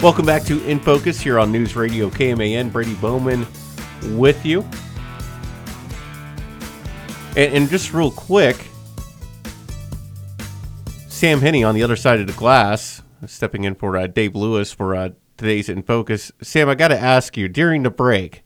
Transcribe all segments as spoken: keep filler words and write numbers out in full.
Welcome back to In Focus here on News Radio K M A N. Brady Bowman with you. And, and just real quick, Sam Henney on the other side of the glass, stepping in for uh, Dave Lewis for uh, today's In Focus. Sam, I got to ask you, during the break,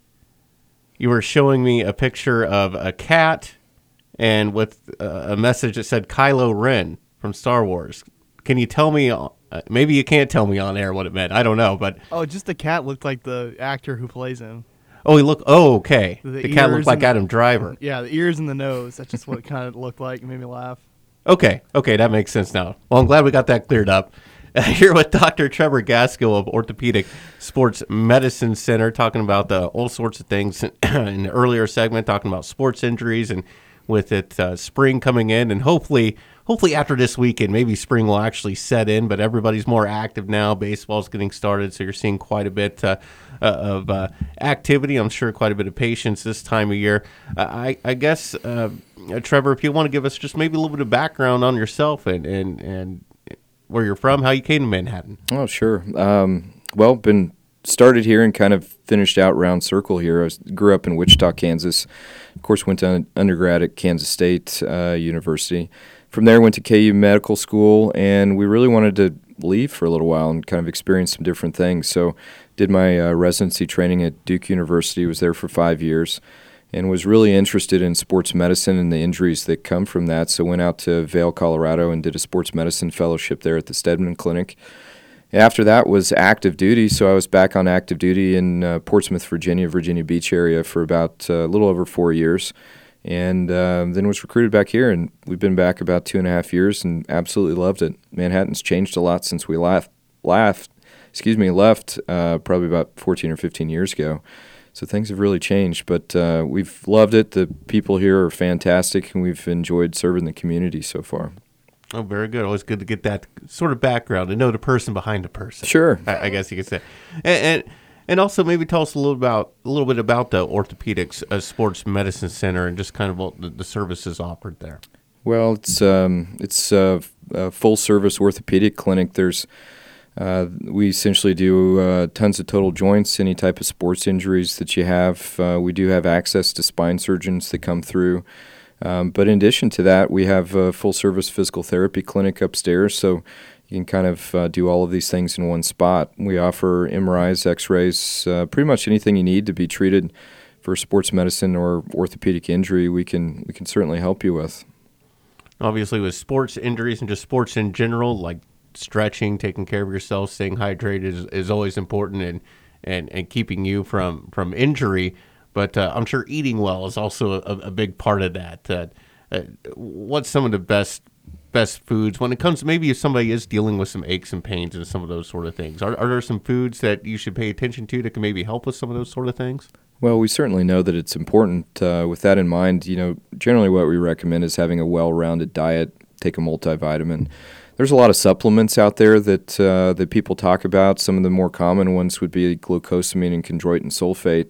you were showing me a picture of a cat and with uh, a message that said Kylo Ren from Star Wars. Can you tell me, uh, maybe you can't tell me on air what it meant. I don't know, but... Oh, just the cat looked like the actor who plays him. Oh, he looked, oh, okay. The, the cat looked like the, Adam Driver. Yeah, the ears and the nose. That's just what it kind of looked like. It made me laugh. Okay, okay, that makes sense now. Well, I'm glad we got that cleared up. Uh, here with Doctor Trevor Gaskill of Orthopedic Sports Medicine Center, talking about uh, all sorts of things in the earlier segment, talking about sports injuries, and with it uh, spring coming in, and hopefully hopefully after this weekend, maybe spring will actually set in, but everybody's more active now. Baseball's getting started, so you're seeing quite a bit uh, uh, of uh, activity. I'm sure quite a bit of patience this time of year. Uh, I, I guess, uh, Trevor, if you want to give us just maybe a little bit of background on yourself and, and, and where you're from, how you came to Manhattan. Oh, sure. Um, well, been started here and kind of finished out round circle here. I was, grew up in Wichita, Kansas. Of course, went to undergrad at Kansas State uh, University. From there, went to K U Medical School, and we really wanted to leave for a little while and kind of experience some different things. So did my uh, residency training at Duke University, was there for five years, and was really interested in sports medicine and the injuries that come from that. So went out to Vail, Colorado, and did a sports medicine fellowship there at the Stedman Clinic. After that was active duty, so I was back on active duty in uh, Portsmouth, Virginia, Virginia Beach area for about uh, a little over four years. And uh, then was recruited back here, and we've been back about two and a half years and absolutely loved it. Manhattan's changed a lot since we left, left, excuse me, left uh, probably about fourteen or fifteen years ago. So things have really changed, but uh, we've loved it. The people here are fantastic, and we've enjoyed serving the community so far. Oh, very good. Always good to get that sort of background and know the person behind the person. Sure. I, I guess you could say. And, and and also maybe tell us a little about a little bit about the Orthopedics uh, Sports Medicine Center and just kind of what the, the services offered there. Well, it's um, it's a, a full service orthopedic clinic. There's uh, we essentially do uh, tons of total joints, any type of sports injuries that you have. Uh, we do have access to spine surgeons that come through. Um, but in addition to that, we have a full-service physical therapy clinic upstairs, so you can kind of uh, do all of these things in one spot. We offer M R Is, X-rays, uh, pretty much anything you need to be treated for sports medicine or orthopedic injury, we can we can certainly help you with. Obviously, with sports injuries and just sports in general, like stretching, taking care of yourself, staying hydrated is, is always important, and, and, and keeping you from, from injury. But uh, I'm sure eating well is also a, a big part of that. Uh, uh, what's some of the best best foods when it comes to maybe if somebody is dealing with some aches and pains and some of those sort of things? Are, are there some foods that you should pay attention to that can maybe help with some of those sort of things? Well, we certainly know that it's important. Uh, with that in mind, you know, generally what we recommend is having a well-rounded diet, take a multivitamin. There's a lot of supplements out there that uh, that people talk about. Some of the more common ones would be glucosamine and chondroitin sulfate.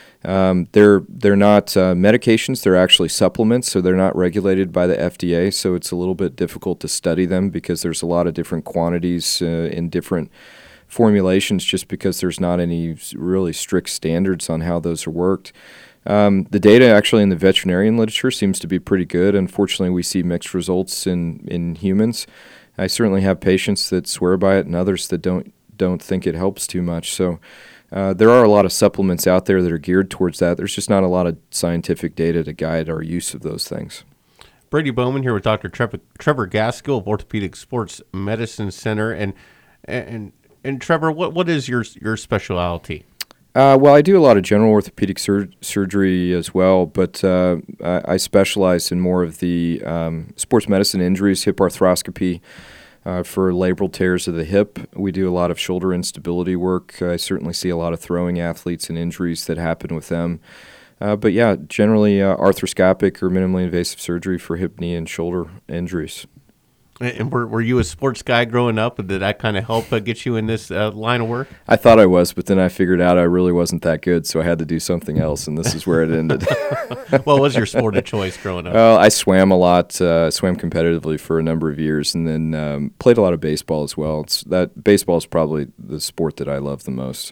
Um, they're they're not uh, medications, they're actually supplements, so they're not regulated by the F D A, so it's a little bit difficult to study them because there's a lot of different quantities uh, in different formulations just because there's not any really strict standards on how those are worked. Um, the data actually in the veterinarian literature seems to be pretty good. Unfortunately, we see mixed results in, in humans. I certainly have patients that swear by it and others that don't don't think it helps too much. So Uh, there are a lot of supplements out there that are geared towards that. There's just not a lot of scientific data to guide our use of those things. Brady Bowman here with Doctor Trevor, Trevor Gaskill of Orthopedic Sports Medicine Center. And and and Trevor, what, what is your your specialty? Uh, well, I do a lot of general orthopedic sur- surgery as well, but uh, I, I specialize in more of the um, sports medicine injuries, hip arthroscopy, Uh, for labral tears of the hip. We do a lot of shoulder instability work. I certainly see a lot of throwing athletes and injuries that happen with them. Uh, but yeah, generally uh, arthroscopic or minimally invasive surgery for hip, knee, and shoulder injuries. And were, were you a sports guy growing up? Did that kind of help uh, get you in this uh, line of work? I thought I was, but then I figured out I really wasn't that good, so I had to do something else, and this is where it ended. What was your sport of choice growing up? Well, I swam a lot. Uh, swam competitively for a number of years, and then um, played a lot of baseball as well. It's, that baseball is probably the sport that I love the most.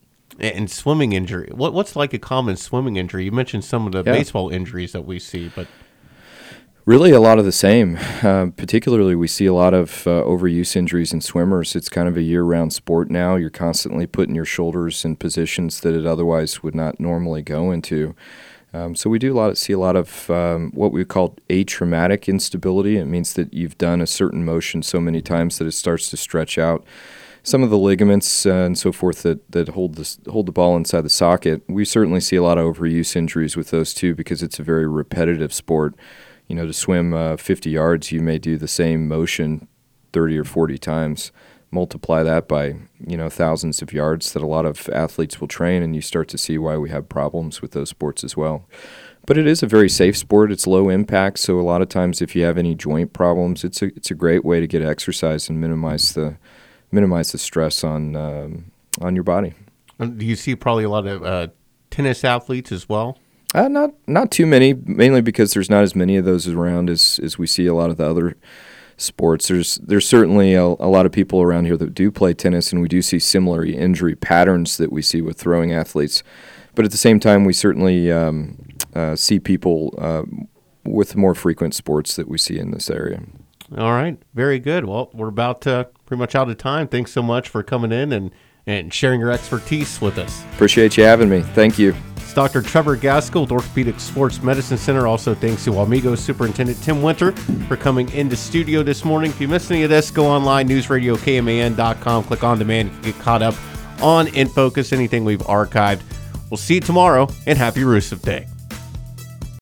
And swimming injury. What what's like a common swimming injury? You mentioned some of the Yeah. baseball injuries that we see, but Really, a lot of the same. Uh, particularly, we see a lot of uh, overuse injuries in swimmers. It's kind of a year-round sport now. You're constantly putting your shoulders in positions that it otherwise would not normally go into. Um, so we do a lot, see a lot of um, what we call atraumatic instability. It means that you've done a certain motion so many times that it starts to stretch out some of the ligaments uh, and so forth that, that hold the hold the ball inside the socket. We certainly see a lot of overuse injuries with those too, because it's a very repetitive sport. You know, to swim uh, fifty yards, you may do the same motion thirty or forty times. Multiply that by, you know, thousands of yards that a lot of athletes will train, and you start to see why we have problems with those sports as well. But it is a very safe sport. It's low impact, so a lot of times if you have any joint problems, it's a it's a great way to get exercise and minimize the minimize the stress on um, on your body. do you see probably a lot of uh, tennis athletes as well? Uh, not not too many, mainly because there's not as many of those around as, as we see a lot of the other sports. There's there's certainly a, a lot of people around here that do play tennis, and we do see similar injury patterns that we see with throwing athletes. But at the same time, we certainly um, uh, see people uh, with more frequent sports that we see in this area. All right. Very good. Well, we're about uh, pretty much out of time. Thanks so much for coming in and, and sharing your expertise with us. Appreciate you having me. Thank you. It's Doctor Trevor Gaskell with Orthopedic Sports Medicine Center. Also, thanks to Wamego Superintendent Tim Winter for coming into studio this morning. If you missed any of this, go online, news radio K M A N dot com, click on demand, and get caught up on In Focus, anything we've archived. We'll see you tomorrow, and happy Rusev Day.